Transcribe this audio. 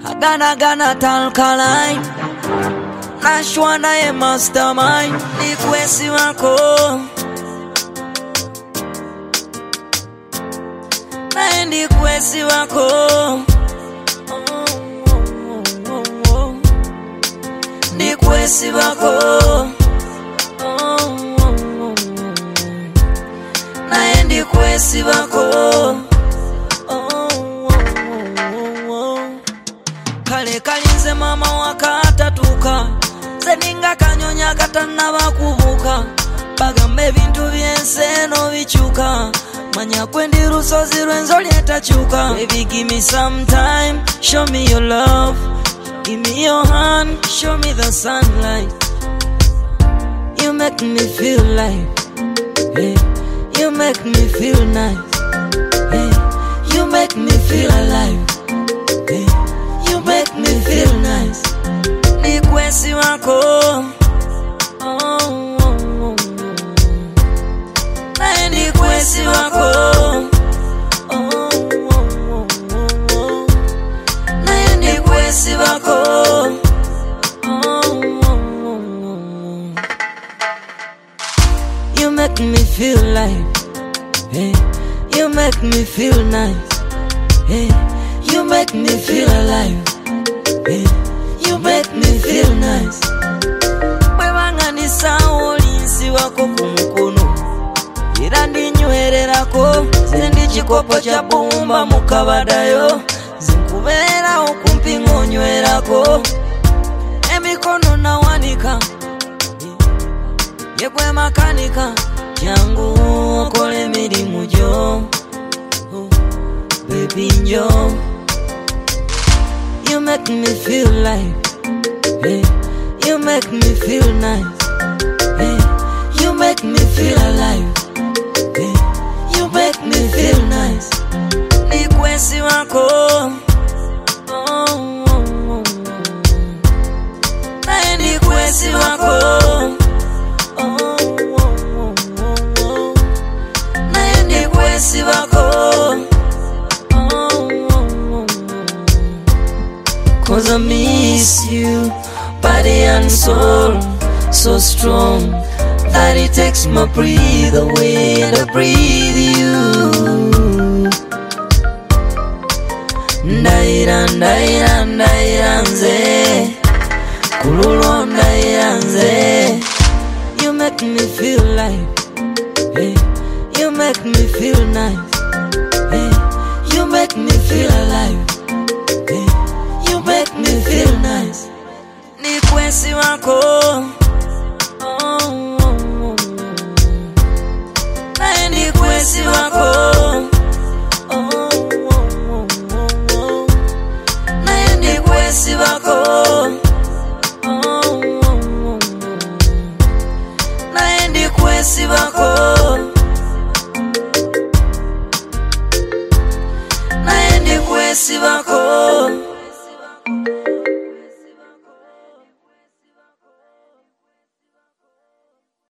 Gana talkaline Nashwana ye mastermind Ni kwesi wako Naendi kwesi wako Ni kwesi wako Naendi kwesi wako Kale kalinze mama wakatatuka Zeninga kanyonya katana bakubuka Bagambe bintu byenseno bichuka Manya kwendi rusozi rwenzo lyetachuka Baby give me some time, show me your love Give me your hand, show me the sunlight You make me feel like hey, you make me feel nice hey, you make me feel alive hey, you make me feel nice Ni kwesi wako Ni kwesi wako Ni kwesi wako You make me feel like hey, you make me feel nice hey, you make me feel alive hey, you make me feel nice Mwebanga ni saolinsi wako kumukono Irandi nyuhererako Zendi chikopo cha bumba mukabadayo Zinkubera okumpi ngonywerako Emikono na wanika Yekwe makanika Changu okole mirimu jo Baby njo You make me feel like hey, you make me feel nice hey, you make me feel alive hey, you make me feel nice Ni kwesi wako Ni kwesi wako Ni kwesi wako Cause I miss you, body and soul, so strong that it takes my breath away to breathe you. Ndaira nze, kululu ndaira nze. You make me feel like, hey, you make me feel nice, hey, you make me feel alive, hey. You make me feel nice Ni kwesi wako Ni kwesi wako Ni kwesi wako Ni kwesi wako Ni kwesi wako